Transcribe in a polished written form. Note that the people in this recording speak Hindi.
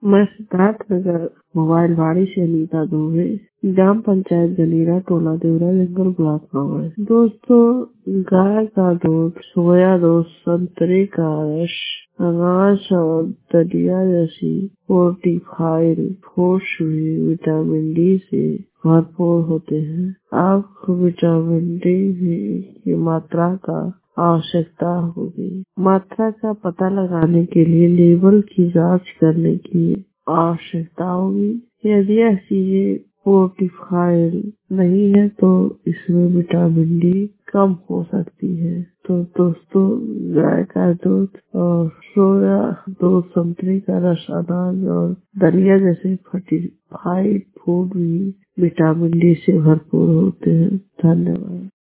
मैं सिद्धार्थ नगर मोबाइल वाड़ी से अनीता दुबे, ग्राम पंचायत गनीरा, टोला देवरा, जंगल ब्लॉक कांग्रेस। दोस्तों, गाय का दूध, सोया दूध, संतरे का रस, अनाज और दलिया जैसी फोर्टिफाइड फूड्स भी विटामिन डी से भरपूर होते हैं। आपको विटामिन डी की मात्रा का आवश्यकता होगी। मात्रा का पता लगाने के लिए लेबल की जांच करने की आवश्यकता होगी। यदि यह चीजें फोर्टिफाइड नहीं है तो इसमें विटामिन डी कम हो सकती है। तो दोस्तों, गाय का दूध और सोया दूध, संतरे का रस, अनाज और दलिया जैसे फोर्टिफाइड फूड भी विटामिन डी से भरपूर होते हैं। धन्यवाद।